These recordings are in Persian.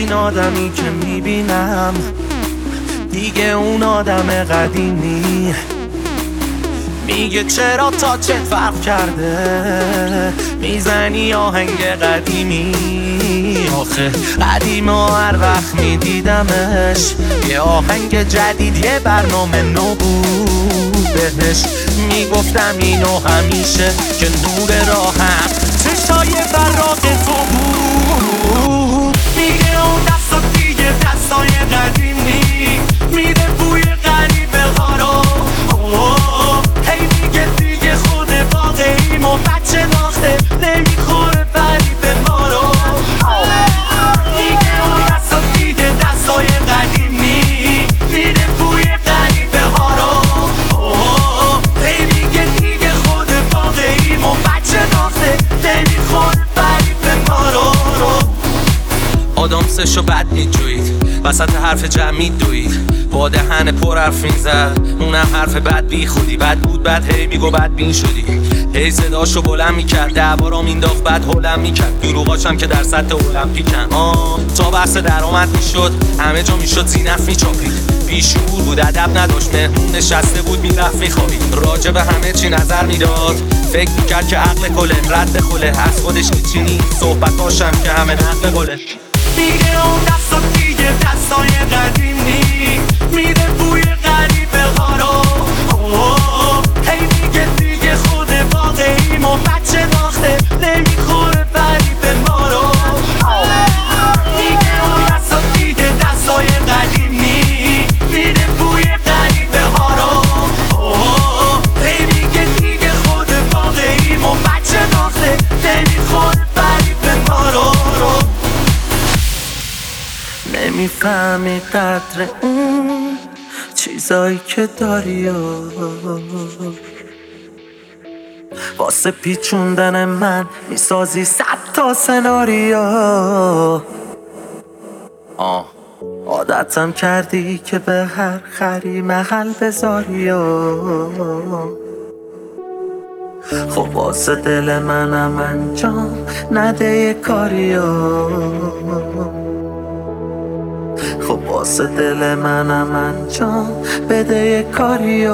این آدمی که میبینم دیگه اون آدم قدیمی. میگه چرا تا چه فرق کرده میزنی آهنگ قدیمی. آخه قدیم و هر وقت میدیدمش یه آهنگ جدید یه برنامه نو بود بهش. میگفتم اینو همیشه که نور راهم چشای براق تو بود. میگه اون دستا دیگه دستای قدیمی میده بوی غریبه ها رو. هی میگه دیگه خود واقعیم و بچه ناخته نمیخوره فریب ما رو. میگه اون دستا دیگه دستای قدیمی میده بوی غریبه ها رو. هی میگه دیگه خود واقعیم و بچه ناخته نمیخوره فریب ما رو. آدم سشو بد میجوید وسط حرف جمعی دوید با دهن پر حرف میزد اونم حرف بد بی خودی. بد بود بد هی میگو بد بین شدی. هی صداشو بلند میکرد دعوارا مینداخت بد هولم میکرد. دروغاشم که در سطح المپیکن. تا بحث درآمد میشد همه جا میشد زینف میچاپید. بیشعور بود ادب نداشت مهمون نشسته بود میرفت میخوابید. راجع به همه چی نظر میداد فکر میکرد که عقل کله رد خله از خودش هیچی نیست. صحبتاشم که همه نقل قله. میگه اون دستا دیگه دستای قدیمی میده بوی غریبه ها رو. هی میگه دیگه خود واقعیم و بچه ناخته نمیخوره فریب ما رو. میگه اون دستا دیگه دستای قدیمی میده بوی غریبه ها رو. هی میگه دیگه خود واقعیم و بچه ناخته نمیخوره فریب ما رو. نمیفهمی قدر اون چیزایی که داری واسه پیچوندن من میسازی 100 تا سناریو. عادتم کردی که به هر خری محل بذاری. خب واسه دل منم انجام نده یه کاریو. خب واسه دل منم انجام بده یه کاریو.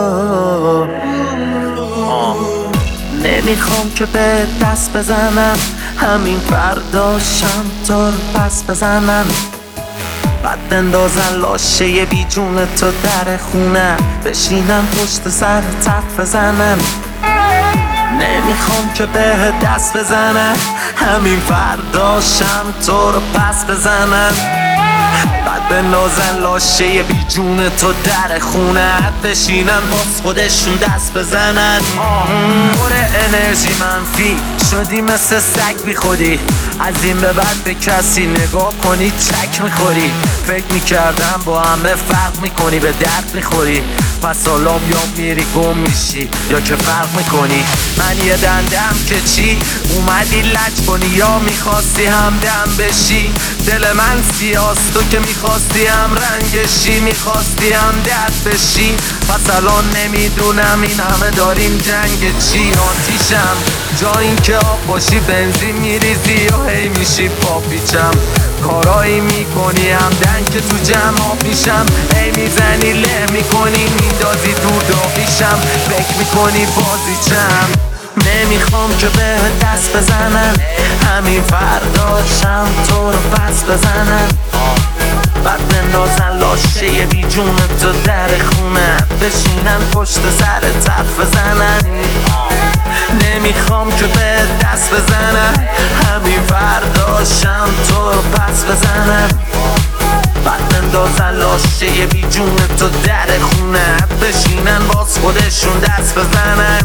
نمیخوام که به دست بزنم همین فرداشم تو رو پس بزنم. بعد بندازن لاشه یه بی جون تو در خونه بشینم پشت سر تخت بزنم. نمیخوام که به دست بزنم همین فرداشم تو رو پس بزنم. بعد بندازن لاشه بی جون تو در خونه بشینن باز خودشون دست بزنن. پر انرژی منفی شدی مثل سگ بی خودی. از این به بعد به کسی نگاه کنی چک میخوری. فکر میکردم با همه فرق میکنی به درد میخوری. پس حالا یا میری گم میشی یا که فرق میکنی. من یه دندم که چی اومدی لج کنی یا میخواستی همدم بشی. دل من سیاست تو که میخواستی هم رنگشی میخواستی هم درد بشی. پس الان نمیدونم این همه داریم جنگ چی. آتیشم جا این که آب باشی بنزین میریزی یا هی میشی پاپیچم. کارایی میکنی همدن که تو جمع میشم. هی میزنی له میکنی میندازی دور داغیشم. فکر میکنی بازیچم. نمیخوام که به دست بزنم همین فرداشم تو رو پس بزنم. بعد بندازن لاشه یه بی جون تو در خونه بشینن پشت سر تخت بزنن. نمیخوام که به دست بزنم همین فرداشم تو رو پس بزنم. بعد بندازن لاشه یه بی جون تو در خونه بشینن باز خودشون دست بزنن.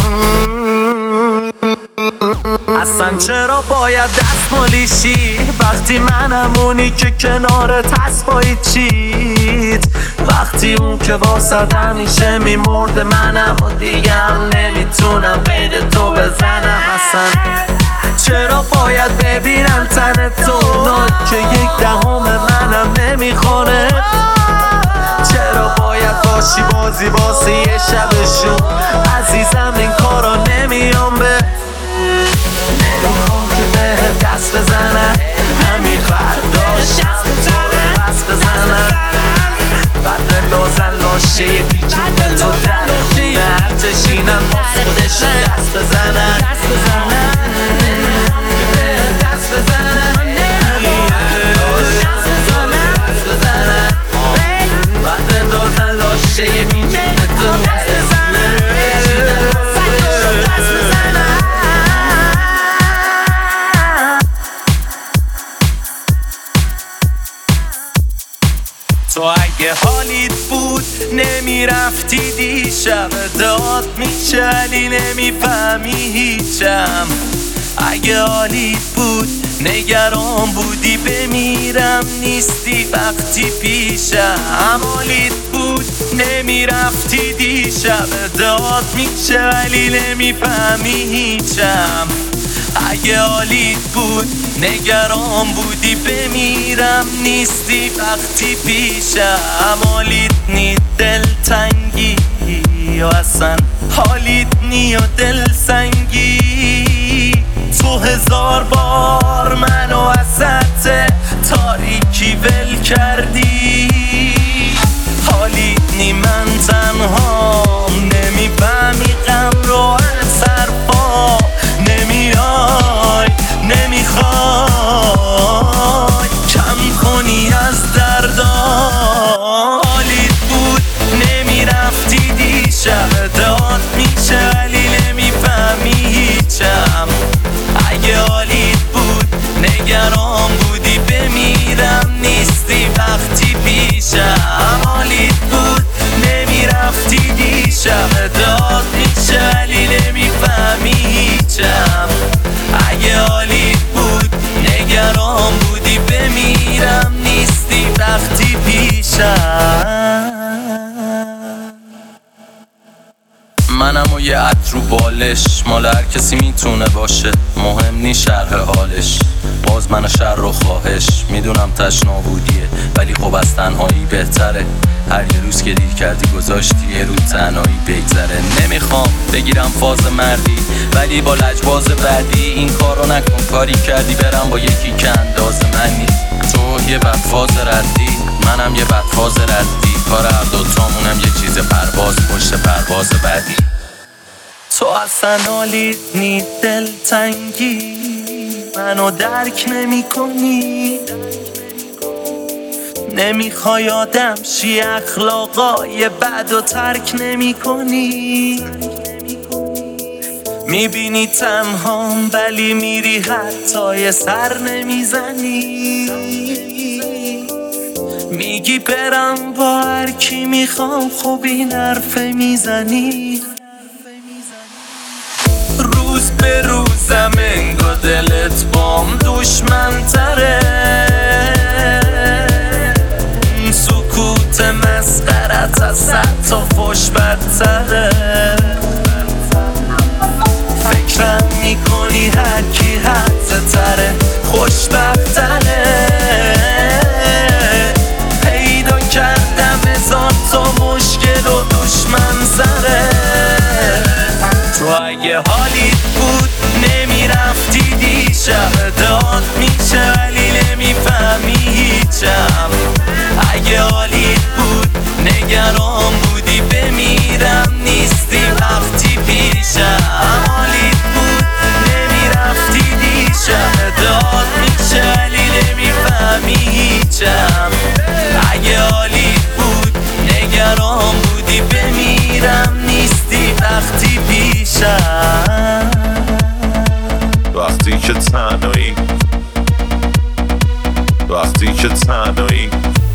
اصلا چرا باید دستمالی شی وقتی منم اونی که کنارت هست با چیت. وقتی اون که واسه همیشه میمرده منم و دیگه هم نمیتونم غیر تو بزنم. اصلا چرا باید ببینم تن تو اونا که 1/10 منم نمیخوره. چرا باید باشی بازی واسه یه شبشون عزیزم این کارا نمیام به. نمیخوام که به دست بزنم همین فرداش بزنن دست بزنن دست بزنن دست بزنن بعد بندازن لاشه بیجون تو دست بزنن دست بزنن. تو اگه حالیت بود نمیرفتی دیشب داد میچلی نمیفهمی هیچم. اگه حالیت بود نگران بودی بمیرم نیستی وقتی پیشم. حالیت بود نمیرفتی دیشب داد میچلی نمیفهمی هیچم. اگه حالیت بود نگران بودی بمیرم نیستی وقتی پیشم. حالیت نی دلتنگی یا اصلا حالیت نی و دلسنگی. تو 1000 بار منو وسط تاریکی ول کردی. حالیت نی من تنهام نمیفهمی غم رو از حرفا نمیای نمیخوای کم کنی از دردا. حالیت بود نمیرفتی دیشب داد میشه ولی نمیفهمی هیچم. اگه حالیت بود نگران بودی بمیرم نیستی وقتی پیشم. حالیت بود نمیرفتی دیشب داد میشه ولی نمیفهمی هیچم. اگه حالیت بود نگران بودی بمیرم نیستی وقتی پیشم. منم و یه عطر رو بالش مال هر کسی میتونه باشه مهم نی شرح حالش. باز من شر و خواهش میدونم تشنا بودیه ولی خب از تنهایی بهتره. هر یه روز که دیر کردی گذاشتی یه روز تنهایی بگذره. نمیخوام بگیرم فاز مردی ولی با لجباز بعدی این کارو نکن. کاری کردی برم با یکی که انداز منی. تو یه بدفاز ردی منم یه بدفاز ردی. کار هر دوتامونم یه چیز پرواز پشت پرواز بعدی. تو اصلا حالیت نی دلتنگی منو درک نمی کنی. نمیخوای آدم شی اخلاقای بد و ترک نمی کنی. میبینی تنهام ولی میری حتی یه سر نمیزنی. میگی برم با هر کی میخوام خب این حرف میزنی. روز به روزم انگار دلت بام دشمن تره. سکوت مسخرت از حتی خوش بدتره. فکرم میکنی هر کی حد تره خوشبختره. پیدا کردم 1000 تا مشکل و دشمن سره. تو اگه حالیت بود نمیرفتی دیشب داد میشه ولی نمیفهمی هیچم. اگه حالیت بود نگران بودی بمیرم نیستی وقتی پیشم. حالیت بود نمیرفتی دیشب داد میشه ولی نمیفهمی هیچم. اگه حالیت بود نگران بودی بمیرم نیستی وقتی پیشم. وقتی که تنهایی وقتی که تنهایی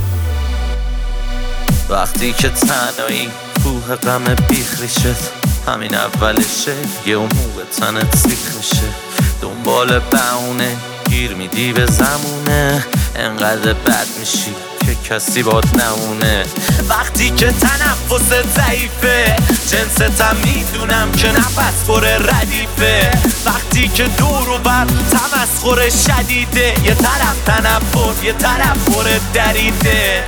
وقتی که تنهایی کوه غم بیخریشت همین اولشه. یه موقع تنت سیخ میشه دنبال بهونه گیر میدی به زمونه. انقدر بد میشی که کسی باد نمونه. وقتی که تنفست ضعیفه جنستم میدونم که نفس پر ردیفه. وقتی که دور و بر تمسخر شدیده یه طرف تنفر یه طرف پر دریده.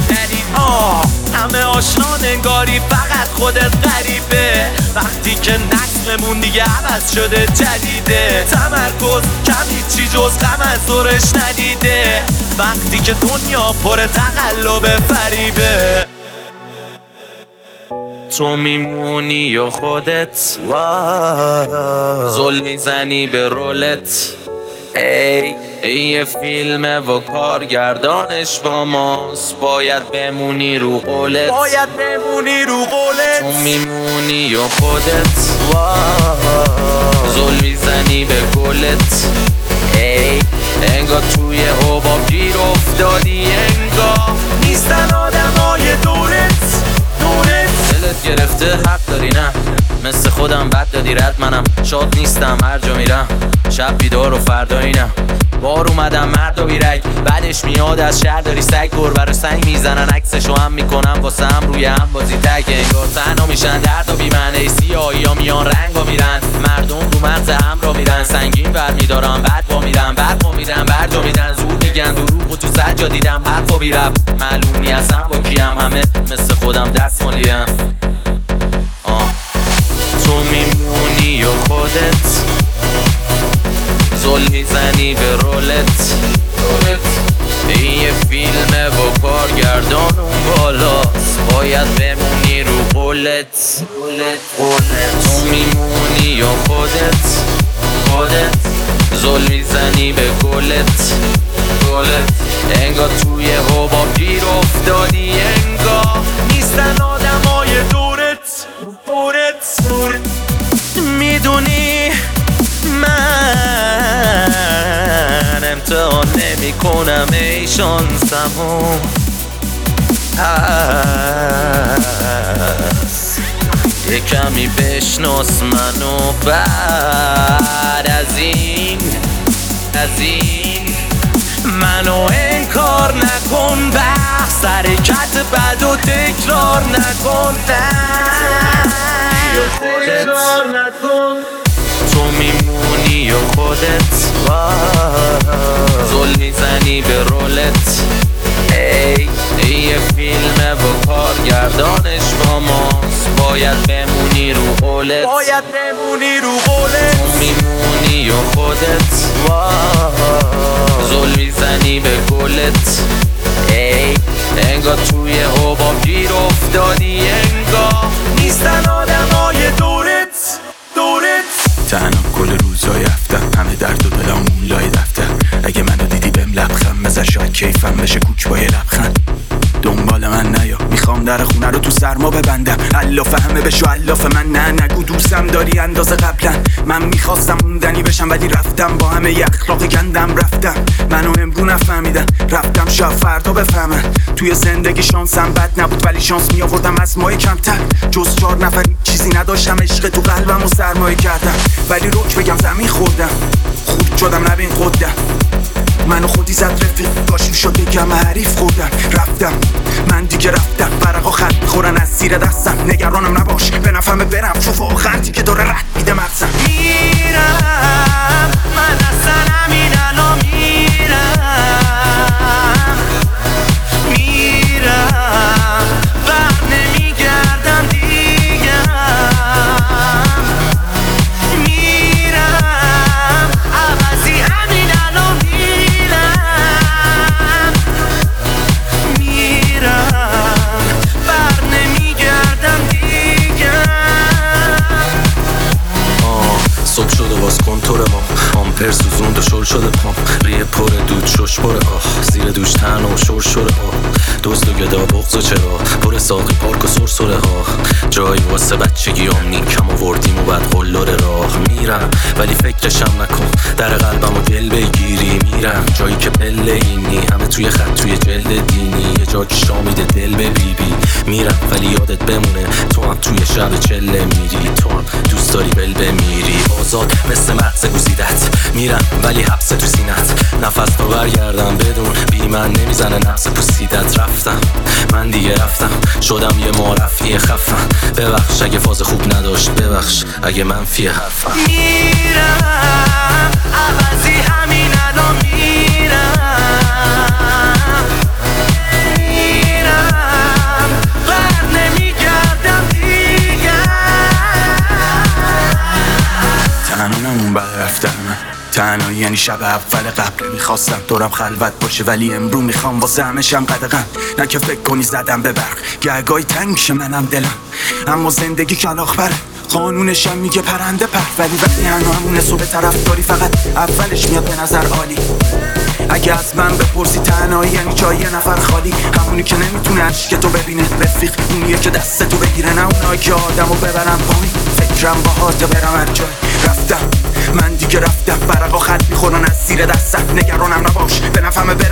همه آشنا نگاری فقط خودت غریبه. وقتی که نسلمون دیگه عوض شده جدیده. تمرکز کمی چی جز غم از دورش ندیده. وقتی که دنیا پر تقلب فریبه. تو میمونی یا خودت زل میزنی به رولت. ای یه فیلمه و کارگردانش با ماست، باید بمونی رو قولت. تو میمونی یا خودت زل میزنی به گلت. انگار توی حباب گیر افتادی، انگار نیستن آدمای دورت. دلت گرفته حق داری، نه مثل خودم بد دادی رد. منم شاد نیستم هر جا میرم، شب بیدار و فردا اینم. بار اومدم مرد و بیرک، بعدش میاد از شهر داری سگ. گربه رو سنگ میزنن عکسشو هم میکنم واسه هم روی هم بازی تک. انگار تنها میشن درد و بیمعنی، سیاهی ها میان رنگ ها میرن. مردم رو مغز هم را میرن، سنگین بر میدارم بعد با میرن. برق میدن برجا میدن، زور میگن دروغ و تو سجا دیدم حرفا بیرب. معلومی اصلا با کیم، همه مثل خودم دست مالیم. تو میمونی یا خودت زل میزنی به رولت. این یه فیلمه با کارگردان اون بالاست، باید بمونی رو قولت. تو میمونی یا خودت زل میزنی به گلت. انگار توی حباب گیر افتادی، انگار نیستن آدمای دورت. میدونی من امتحان نمی کنم ای شانسمو، یه کمی بشناس منو. بعد از این منو انکار نکن، بحث حرکت بد و تکرار نکن. تو میمونی یا خودت زل میزنی به رولت. ای یه فیلمه با کارگردانش با ماست، باید بمونی رو قولت. تو میمونی یا خودت زل میزنی به گلت. انگار توی حباب گیر افتادی، انگار نیستن آدمای دورت. تنها کل روزای هفتم، همه درد و دلامون لای دفتر. اگه منو دیدی بهم لبخند بزن، شاید کیفم بشه کوک با یه لبخند. دنبال من نیا، میخوام در خونه رو تو سرما ببندم. الاف همه بشو الاف من، نه نگو دوستم داری اندازه قبلا. من میخواستم موندنی بشم ولی رفتم، با همه ی اخلاق گندم رفتم. منو امرو نفهمیدن، رفتم شاید فردا بفهمن. توی زندگی شانسم بد نبود ولی شانس میآوردم از ماه کمتر. جز 4 نفر چیزی نداشتم، عشق تو قلبم و سرمایه کردم. ولی روک بگم زمین خوردم، خورد شدم نبین قدم. منو خودی زد رفیق، داشت میشد بگم حریف خوردم. رفتم من دیگه رفتم، برقا خط میخورن از زیر دستم. نگرانم نباش به نفهمه برم، چون واقعا دیگه داره رد میده مغزم. میرم من اصلا همین الان میرم بر نمیگردم دیگه. میرم عوضی همین الان میرم بر نمیگردم دیگه. صبح شده باز کنتور ما، آمپر سوزوند و شل شده پام. ریه پر دود شش پر زیر دوش تن و شور شده دزد و گدا بغض و چرا پر ساقی پارک و سرسره ها. جایی واسه بچگی هم کم آوردیم و بعد قلور راه. میرم ولی فکرشم نکن، در قلبم و دل بگیری. میرم جایی که پله اینی، همه توی خط توی جلد دینی. یه جا که شامیده دل به بیبی. میرم ولی یادت بمونه تو هم توی شب چله میری. تو هم دوست داری بل بمیری، آزاد مثل مغز گزیدت. میرم ولی حبس تو سینت، نفس تو برگردم بدون بی من نمیزنه نفس پوسیدت. رفتم من دیگه رفتم، شدم یه معرفی خفن. ببخش اگه فاز خوب نداشت، ببخش اگه منفی حرفم. میرم عوضی همین الان میرم بر نمیگردم دیگه. تنها نمون بعد رفتن من، تنهایی یعنی شب اول قبل میخواستم دورم خلوت باشه، ولی امرو میخوام واسه همشم قدغن. نه که فکر کنی زدم به برق، گهگاهی تنگ شه منم دلم، اما زندگی کلاغ بره، قانونشم میگه پرنده پر. ولی وقتی همونه صبح طرف داری فقط اولش میاد به نظر عالی. اگه از من بپرسی تنهایی یعنی جای یه نفر خالی، همونی که نمیتونه عشق تو ببینه رفیق، اونیه که دست تو بگیره، نه اونایی که آدمو ببرم پایین. فکرم باهات برم هر جای رفتم، من دیگه رفتم. برقا خط میخورن از زیر دستم، نگرانم نباش به نفهمه